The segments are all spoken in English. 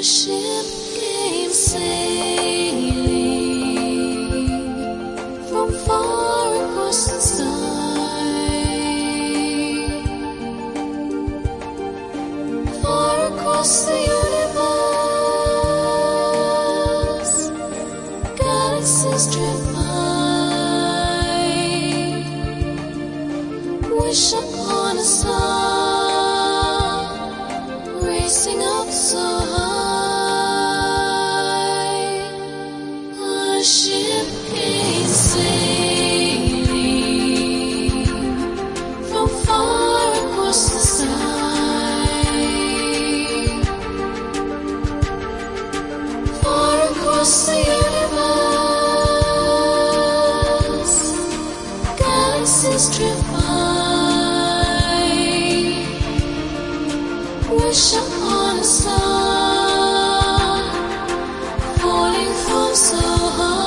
ship came sailing from far across the sky, far across the universe. Galaxies drift by, wish upon a star, racing up so high. A ship came sailing from far across the sky, far across the universe. Galaxies drift by, wish upon a star, falling from so high.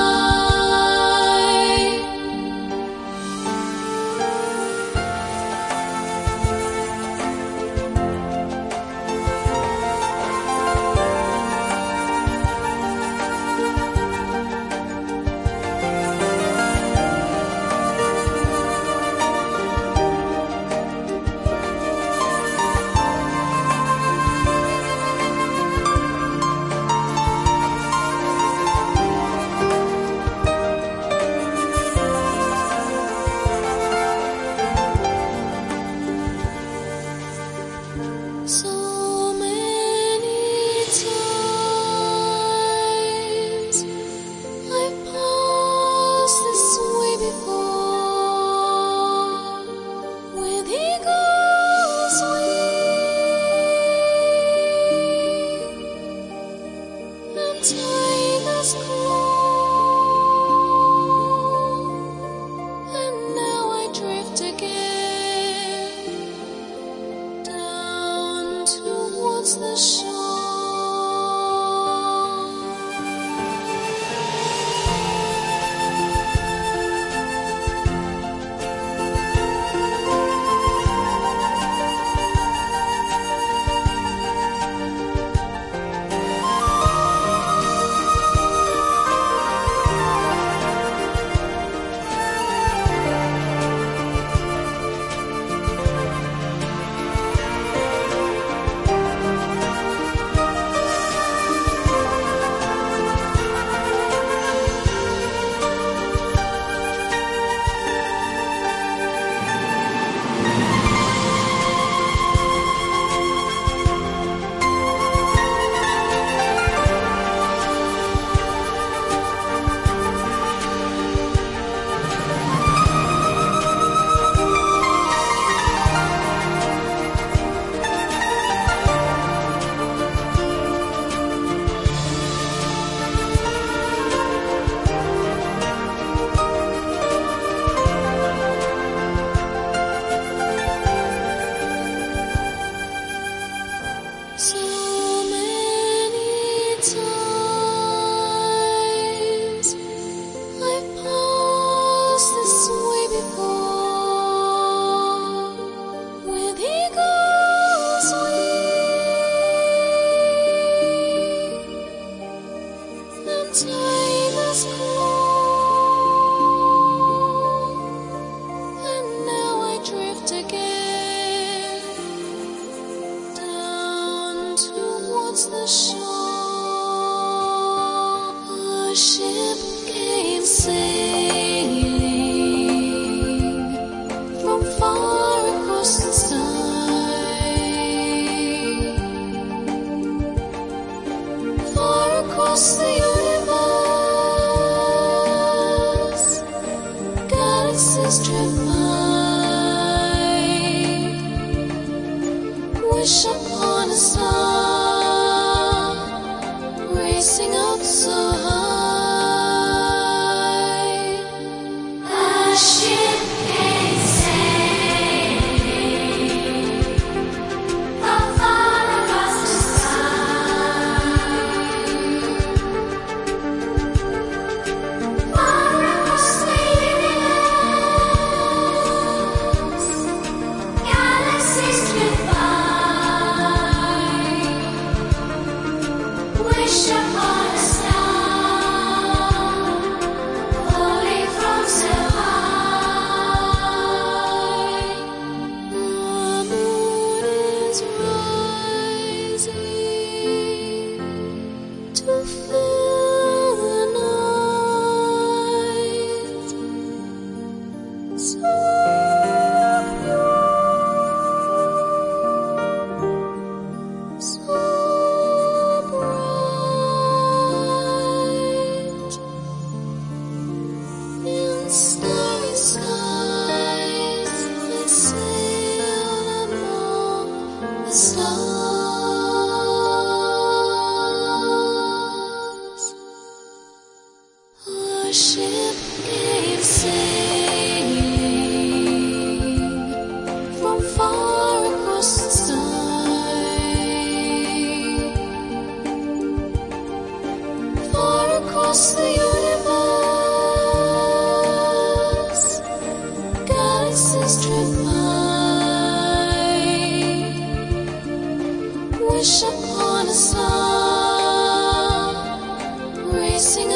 So many times I've passed this way before, with eagle's wing and tiger's claw, and now I drift again down towards the shore. So many times I've passed this way before, with eagle's wing and tiger's claw, and now I drift again down towards the shore. A ship came sailing from far across the sky, far across the universe. Galaxies drift by, wish upon a star, racing up so high. A ship came sailing from far across the sky, so bright. In starry skies I sail among the stars. Our ship came sailing from far across the sky, far across the universe. Galaxies drift by. Wish upon a star, racing